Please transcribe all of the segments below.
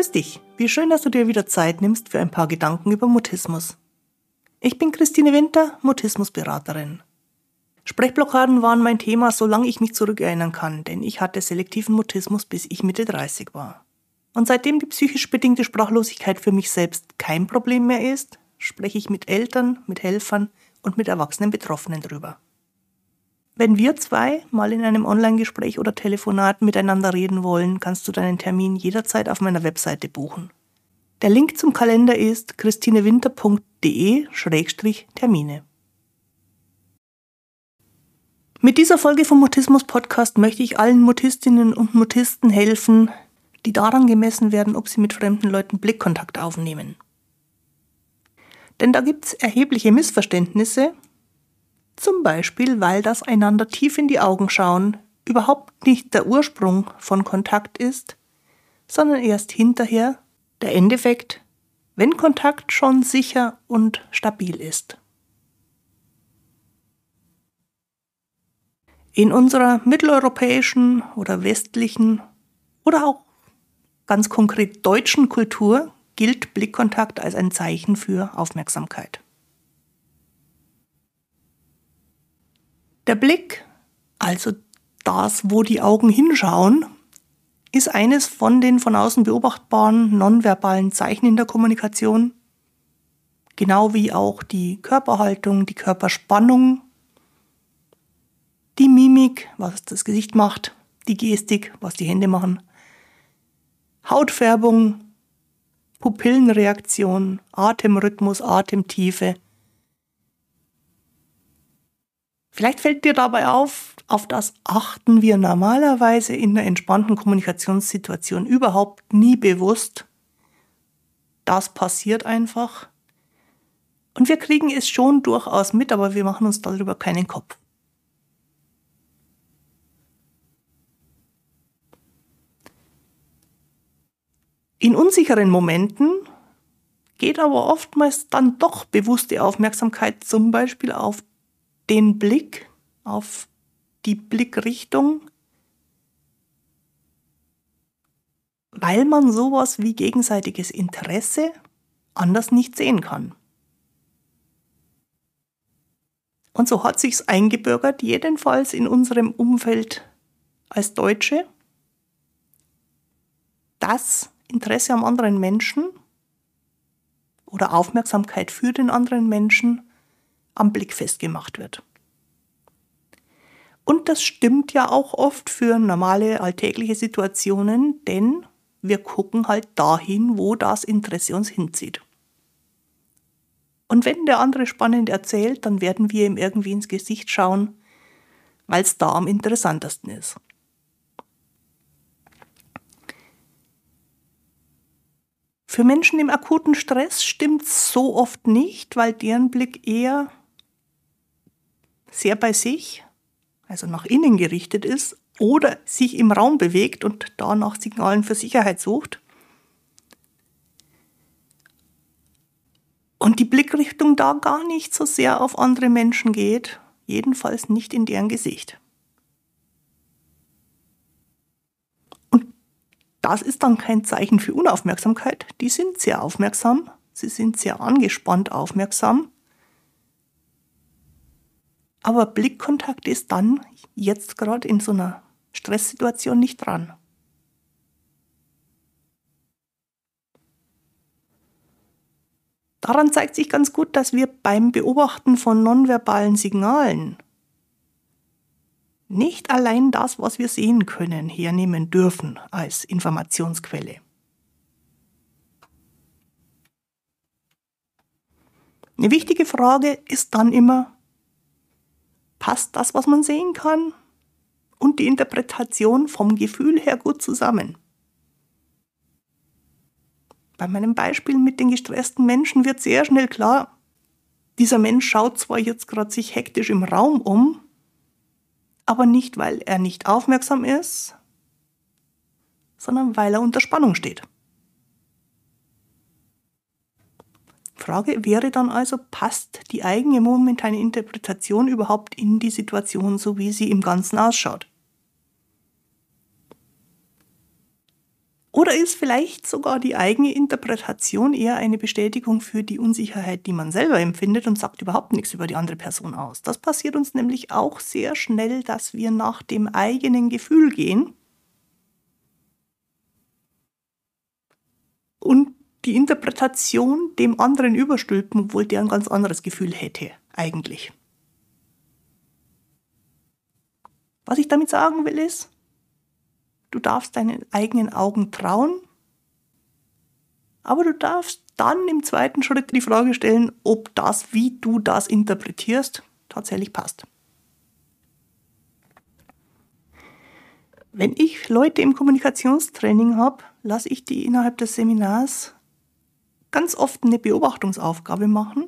Grüß dich, wie schön, dass du dir wieder Zeit nimmst für ein paar Gedanken über Mutismus. Ich bin Christine Winter, Mutismusberaterin. Sprechblockaden waren mein Thema, solange ich mich zurückerinnern kann, denn ich hatte selektiven Mutismus, bis ich Mitte 30 war. Und seitdem die psychisch bedingte Sprachlosigkeit für mich selbst kein Problem mehr ist, spreche ich mit Eltern, mit Helfern und mit erwachsenen Betroffenen drüber. Wenn wir zwei mal in einem Online-Gespräch oder Telefonat miteinander reden wollen, kannst du deinen Termin jederzeit auf meiner Webseite buchen. Der Link zum Kalender ist christinewinter.de/Termine. Mit dieser Folge vom Mutismus-Podcast möchte ich allen Mutistinnen und Mutisten helfen, die daran gemessen werden, ob sie mit fremden Leuten Blickkontakt aufnehmen. Denn da gibt es erhebliche Missverständnisse, zum Beispiel, weil das einander tief in die Augen schauen überhaupt nicht der Ursprung von Kontakt ist, sondern erst hinterher der Endeffekt, wenn Kontakt schon sicher und stabil ist. In unserer mitteleuropäischen oder westlichen oder auch ganz konkret deutschen Kultur gilt Blickkontakt als ein Zeichen für Aufmerksamkeit. Der Blick, also das, wo die Augen hinschauen, ist eines von den von außen beobachtbaren nonverbalen Zeichen in der Kommunikation, genau wie auch die Körperhaltung, die Körperspannung, die Mimik, was das Gesicht macht, die Gestik, was die Hände machen, Hautfärbung, Pupillenreaktion, Atemrhythmus, Atemtiefe. Vielleicht fällt dir dabei auf das achten wir normalerweise in einer entspannten Kommunikationssituation überhaupt nie bewusst. Das passiert einfach. Und wir kriegen es schon durchaus mit, aber wir machen uns darüber keinen Kopf. In unsicheren Momenten geht aber oftmals dann doch bewusste Aufmerksamkeit zum Beispiel auf den Blick, auf die Blickrichtung, weil man sowas wie gegenseitiges Interesse anders nicht sehen kann. Und so hat sich's eingebürgert, jedenfalls in unserem Umfeld als Deutsche, dass Interesse am anderen Menschen oder Aufmerksamkeit für den anderen Menschen am Blick festgemacht wird. Und das stimmt ja auch oft für normale alltägliche Situationen, denn wir gucken halt dahin, wo das Interesse uns hinzieht. Und wenn der andere spannend erzählt, dann werden wir ihm irgendwie ins Gesicht schauen, weil es da am interessantesten ist. Für Menschen im akuten Stress stimmt es so oft nicht, weil deren Blick eher sehr bei sich, also nach innen gerichtet ist, oder sich im Raum bewegt und da nach Signalen für Sicherheit sucht. Und die Blickrichtung da gar nicht so sehr auf andere Menschen geht, jedenfalls nicht in deren Gesicht. Und das ist dann kein Zeichen für Unaufmerksamkeit. Die sind sehr aufmerksam, sie sind sehr angespannt aufmerksam. Aber Blickkontakt ist dann jetzt gerade in so einer Stresssituation nicht dran. Daran zeigt sich ganz gut, dass wir beim Beobachten von nonverbalen Signalen nicht allein das, was wir sehen können, hernehmen dürfen als Informationsquelle. Eine wichtige Frage ist dann immer, passt das, was man sehen kann, und die Interpretation vom Gefühl her gut zusammen? Bei meinem Beispiel mit den gestressten Menschen wird sehr schnell klar, dieser Mensch schaut zwar jetzt gerade sich hektisch im Raum um, aber nicht, weil er nicht aufmerksam ist, sondern weil er unter Spannung steht. Frage wäre dann also, passt die eigene momentane Interpretation überhaupt in die Situation, so wie sie im Ganzen ausschaut? Oder ist vielleicht sogar die eigene Interpretation eher eine Bestätigung für die Unsicherheit, die man selber empfindet und sagt überhaupt nichts über die andere Person aus? Das passiert uns nämlich auch sehr schnell, dass wir nach dem eigenen Gefühl gehen und die Interpretation dem anderen überstülpen, obwohl der ein ganz anderes Gefühl hätte, eigentlich. Was ich damit sagen will ist, du darfst deinen eigenen Augen trauen, aber du darfst dann im zweiten Schritt die Frage stellen, ob das, wie du das interpretierst, tatsächlich passt. Wenn ich Leute im Kommunikationstraining habe, lasse ich die innerhalb des Seminars ganz oft eine Beobachtungsaufgabe machen,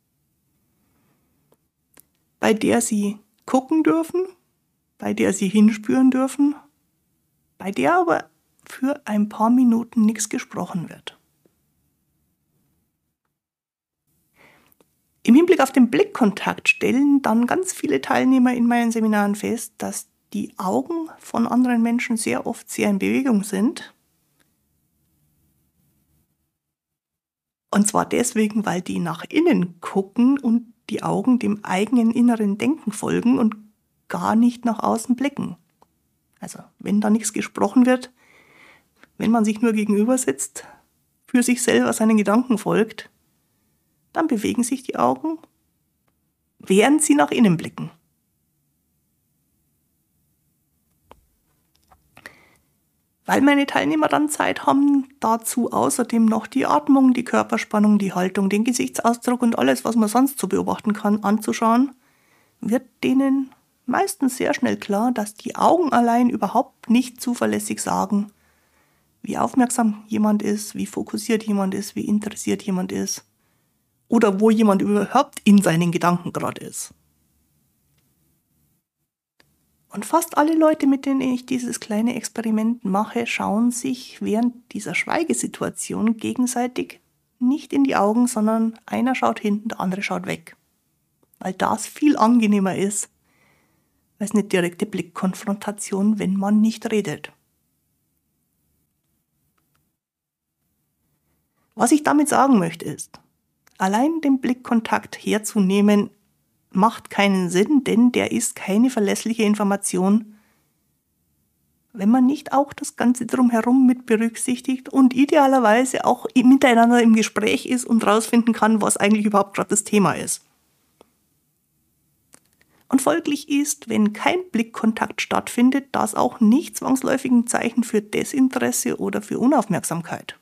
bei der sie gucken dürfen, bei der sie hinspüren dürfen, bei der aber für ein paar Minuten nichts gesprochen wird. Im Hinblick auf den Blickkontakt stellen dann ganz viele Teilnehmer in meinen Seminaren fest, dass die Augen von anderen Menschen sehr oft sehr in Bewegung sind. Und zwar deswegen, weil die nach innen gucken und die Augen dem eigenen inneren Denken folgen und gar nicht nach außen blicken. Also wenn da nichts gesprochen wird, wenn man sich nur gegenüber sitzt, für sich selber seinen Gedanken folgt, dann bewegen sich die Augen, während sie nach innen blicken. Weil meine Teilnehmer dann Zeit haben, dazu außerdem noch die Atmung, die Körperspannung, die Haltung, den Gesichtsausdruck und alles, was man sonst so beobachten kann, anzuschauen, wird denen meistens sehr schnell klar, dass die Augen allein überhaupt nicht zuverlässig sagen, wie aufmerksam jemand ist, wie fokussiert jemand ist, wie interessiert jemand ist oder wo jemand überhaupt in seinen Gedanken gerade ist. Und fast alle Leute, mit denen ich dieses kleine Experiment mache, schauen sich während dieser Schweigesituation gegenseitig nicht in die Augen, sondern einer schaut hinten, der andere schaut weg. Weil das viel angenehmer ist, als eine direkte Blickkonfrontation, wenn man nicht redet. Was ich damit sagen möchte ist, allein den Blickkontakt herzunehmen, macht keinen Sinn, denn der ist keine verlässliche Information, wenn man nicht auch das Ganze drumherum mit berücksichtigt und idealerweise auch miteinander im Gespräch ist und rausfinden kann, was eigentlich überhaupt gerade das Thema ist. Und folglich ist, wenn kein Blickkontakt stattfindet, das auch nicht zwangsläufig ein Zeichen für Desinteresse oder für Unaufmerksamkeit.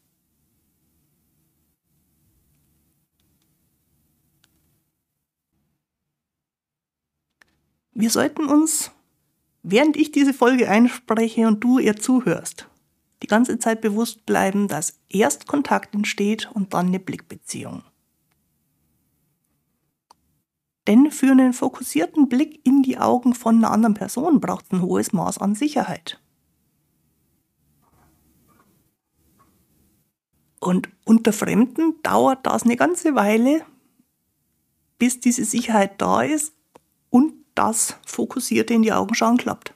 Wir sollten uns, während ich diese Folge einspreche und du ihr zuhörst, die ganze Zeit bewusst bleiben, dass erst Kontakt entsteht und dann eine Blickbeziehung. Denn für einen fokussierten Blick in die Augen von einer anderen Person braucht es ein hohes Maß an Sicherheit. Und unter Fremden dauert das eine ganze Weile, bis diese Sicherheit da ist und das Fokussierte in die Augen schauen klappt.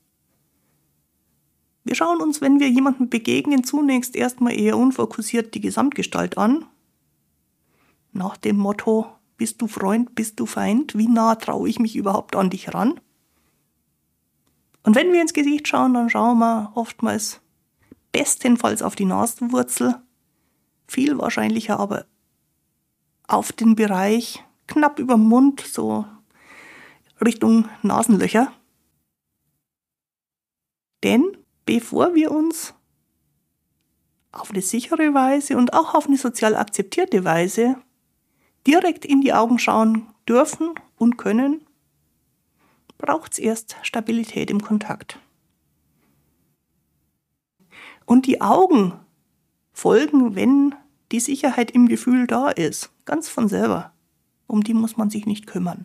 Wir schauen uns, wenn wir jemandem begegnen, zunächst erstmal eher unfokussiert die Gesamtgestalt an. Nach dem Motto, bist du Freund, bist du Feind, wie nah traue ich mich überhaupt an dich ran? Und wenn wir ins Gesicht schauen, dann schauen wir oftmals bestenfalls auf die Nasenwurzel, viel wahrscheinlicher aber auf den Bereich knapp über den Mund, so Richtung Nasenlöcher. Denn bevor wir uns auf eine sichere Weise und auch auf eine sozial akzeptierte Weise direkt in die Augen schauen dürfen und können, braucht es erst Stabilität im Kontakt. Und die Augen folgen, wenn die Sicherheit im Gefühl da ist, ganz von selber. Um die muss man sich nicht kümmern.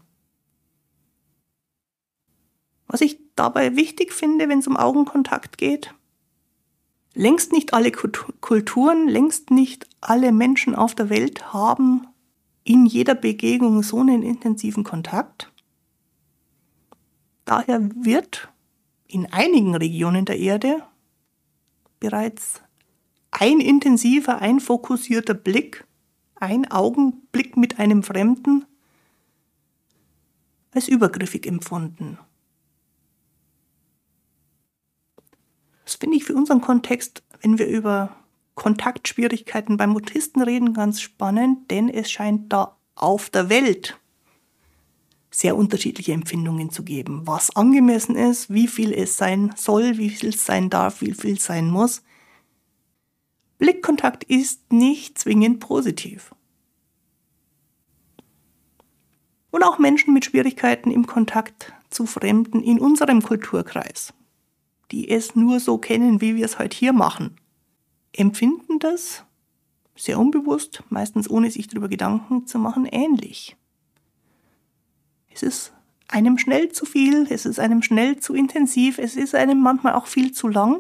Was ich dabei wichtig finde, wenn es um Augenkontakt geht, längst nicht alle Kulturen, längst nicht alle Menschen auf der Welt haben in jeder Begegnung so einen intensiven Kontakt. Daher wird in einigen Regionen der Erde bereits ein intensiver, ein fokussierter Blick, ein Augenblick mit einem Fremden als übergriffig empfunden. Das finde ich für unseren Kontext, wenn wir über Kontaktschwierigkeiten beim Autisten reden, ganz spannend, denn es scheint da auf der Welt sehr unterschiedliche Empfindungen zu geben, was angemessen ist, wie viel es sein soll, wie viel es sein darf, wie viel es sein muss. Blickkontakt ist nicht zwingend positiv. Und auch Menschen mit Schwierigkeiten im Kontakt zu Fremden in unserem Kulturkreis, die es nur so kennen, wie wir es heute hier machen, empfinden das sehr unbewusst, meistens ohne sich darüber Gedanken zu machen, ähnlich. Es ist einem schnell zu viel, es ist einem schnell zu intensiv, es ist einem manchmal auch viel zu lang.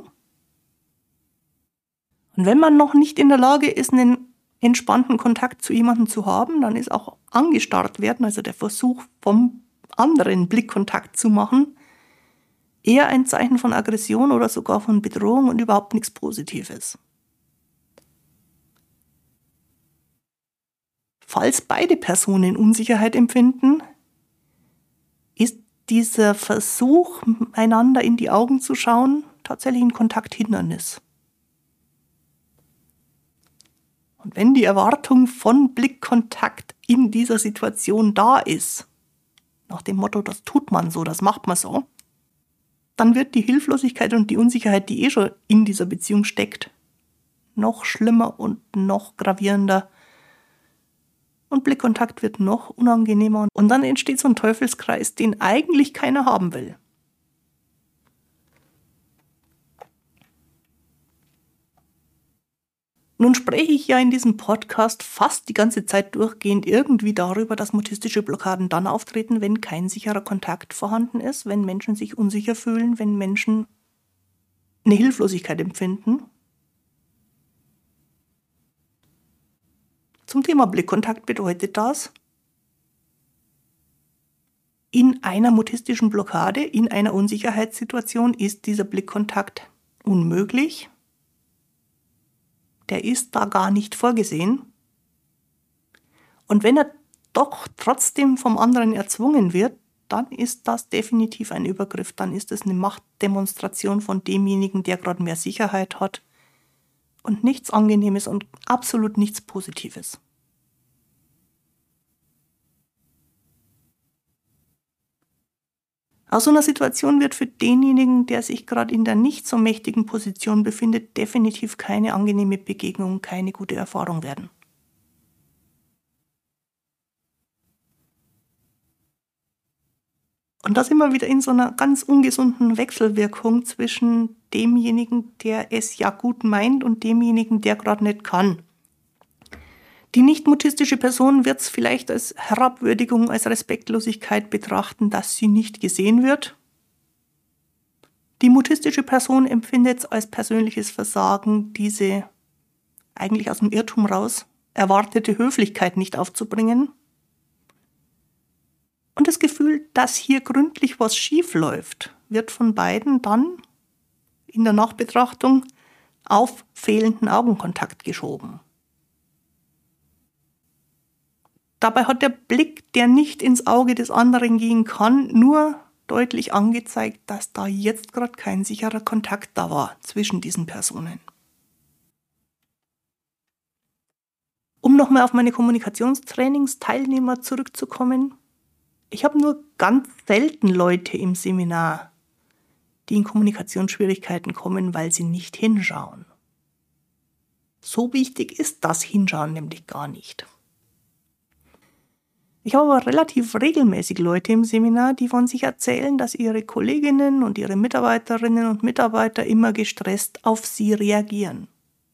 Und wenn man noch nicht in der Lage ist, einen entspannten Kontakt zu jemandem zu haben, dann ist auch angestarrt werden, also der Versuch vom anderen Blickkontakt zu machen, eher ein Zeichen von Aggression oder sogar von Bedrohung und überhaupt nichts Positives. Falls beide Personen Unsicherheit empfinden, ist dieser Versuch, einander in die Augen zu schauen, tatsächlich ein Kontakthindernis. Und wenn die Erwartung von Blickkontakt in dieser Situation da ist, nach dem Motto, das tut man so, das macht man so, dann wird die Hilflosigkeit und die Unsicherheit, die schon in dieser Beziehung steckt, noch schlimmer und noch gravierender. Und Blickkontakt wird noch unangenehmer. Und dann entsteht so ein Teufelskreis, den eigentlich keiner haben will. Nun spreche ich ja in diesem Podcast fast die ganze Zeit durchgehend irgendwie darüber, dass mutistische Blockaden dann auftreten, wenn kein sicherer Kontakt vorhanden ist, wenn Menschen sich unsicher fühlen, wenn Menschen eine Hilflosigkeit empfinden. Zum Thema Blickkontakt bedeutet das, in einer mutistischen Blockade, in einer Unsicherheitssituation ist dieser Blickkontakt unmöglich. Der ist da gar nicht vorgesehen. Und wenn er doch trotzdem vom anderen erzwungen wird, dann ist das definitiv ein Übergriff. Dann ist es eine Machtdemonstration von demjenigen, der gerade mehr Sicherheit hat. Und nichts Angenehmes und absolut nichts Positives. Aus so einer Situation wird für denjenigen, der sich gerade in der nicht so mächtigen Position befindet, definitiv keine angenehme Begegnung, keine gute Erfahrung werden. Und das immer wieder in so einer ganz ungesunden Wechselwirkung zwischen demjenigen, der es ja gut meint und demjenigen, der gerade nicht kann. Die nicht-mutistische Person wird es vielleicht als Herabwürdigung, als Respektlosigkeit betrachten, dass sie nicht gesehen wird. Die mutistische Person empfindet es als persönliches Versagen, diese eigentlich aus dem Irrtum raus erwartete Höflichkeit nicht aufzubringen. Und das Gefühl, dass hier gründlich was schief läuft, wird von beiden dann in der Nachbetrachtung auf fehlenden Augenkontakt geschoben. Dabei hat der Blick, der nicht ins Auge des anderen gehen kann, nur deutlich angezeigt, dass da jetzt gerade kein sicherer Kontakt da war zwischen diesen Personen. Um nochmal auf meine Kommunikationstrainingsteilnehmer zurückzukommen, ich habe nur ganz selten Leute im Seminar, die in Kommunikationsschwierigkeiten kommen, weil sie nicht hinschauen. So wichtig ist das Hinschauen nämlich gar nicht. Ich habe aber relativ regelmäßig Leute im Seminar, die von sich erzählen, dass ihre Kolleginnen und ihre Mitarbeiterinnen und Mitarbeiter immer gestresst auf sie reagieren.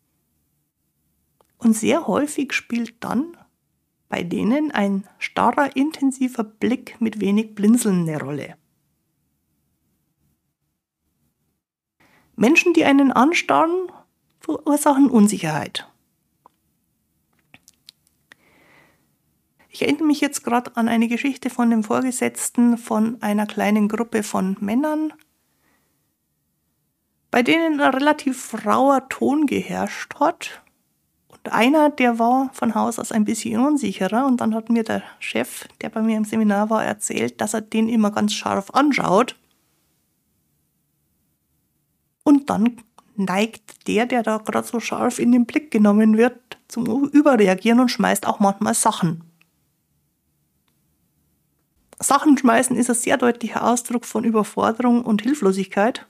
Und sehr häufig spielt dann bei denen ein starrer, intensiver Blick mit wenig Blinzeln eine Rolle. Menschen, die einen anstarren, verursachen Unsicherheit. Ich erinnere mich jetzt gerade an eine Geschichte von dem Vorgesetzten von einer kleinen Gruppe von Männern. bei denen ein relativ rauer Ton geherrscht hat. Und einer, der war von Haus aus ein bisschen unsicherer. Und dann hat mir der Chef, der bei mir im Seminar war, erzählt, dass er den immer ganz scharf anschaut. Und dann neigt der da gerade so scharf in den Blick genommen wird, zum Überreagieren und schmeißt auch manchmal Sachen. Sachen schmeißen ist ein sehr deutlicher Ausdruck von Überforderung und Hilflosigkeit.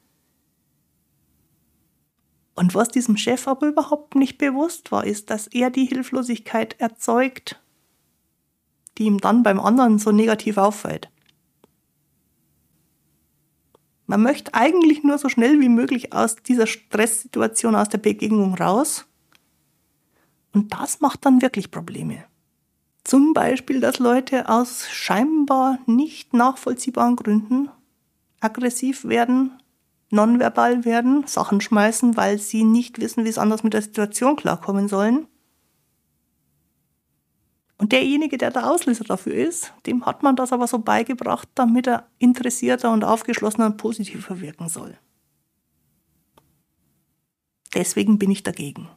Und was diesem Chef aber überhaupt nicht bewusst war, ist, dass er die Hilflosigkeit erzeugt, die ihm dann beim anderen so negativ auffällt. Man möchte eigentlich nur so schnell wie möglich aus dieser Stresssituation, aus der Begegnung raus. Und das macht dann wirklich Probleme. Zum Beispiel, dass Leute aus scheinbar nicht nachvollziehbaren Gründen aggressiv werden, nonverbal werden, Sachen schmeißen, weil sie nicht wissen, wie es anders mit der Situation klarkommen sollen. Und derjenige, der der Auslöser dafür ist, dem hat man das aber so beigebracht, damit er interessierter und aufgeschlossener und positiver wirken soll. Deswegen bin ich dagegen.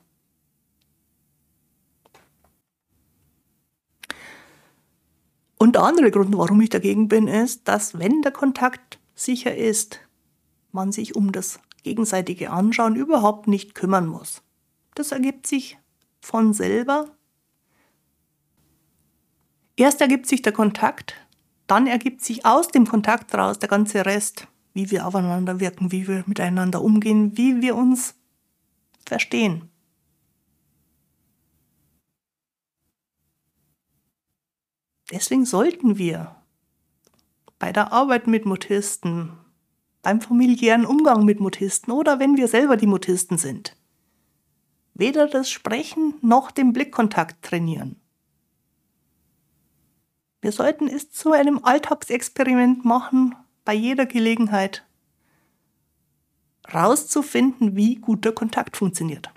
Und der andere Grund, warum ich dagegen bin, ist, dass wenn der Kontakt sicher ist, man sich um das gegenseitige Anschauen überhaupt nicht kümmern muss. Das ergibt sich von selber. Erst ergibt sich der Kontakt, dann ergibt sich aus dem Kontakt raus der ganze Rest, wie wir aufeinander wirken, wie wir miteinander umgehen, wie wir uns verstehen. Deswegen sollten wir bei der Arbeit mit Mutisten, beim familiären Umgang mit Mutisten oder wenn wir selber die Mutisten sind, weder das Sprechen noch den Blickkontakt trainieren. Wir sollten es zu einem Alltagsexperiment machen, bei jeder Gelegenheit rauszufinden, wie guter Kontakt funktioniert.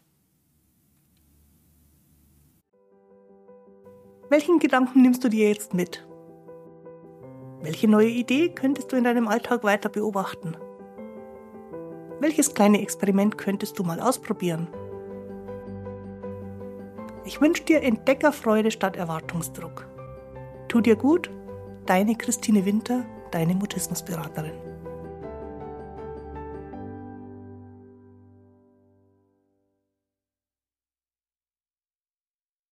Welchen Gedanken nimmst du dir jetzt mit? Welche neue Idee könntest du in deinem Alltag weiter beobachten? Welches kleine Experiment könntest du mal ausprobieren? Ich wünsche dir Entdeckerfreude statt Erwartungsdruck. Tu dir gut, deine Christine Winter, deine Mutismusberaterin.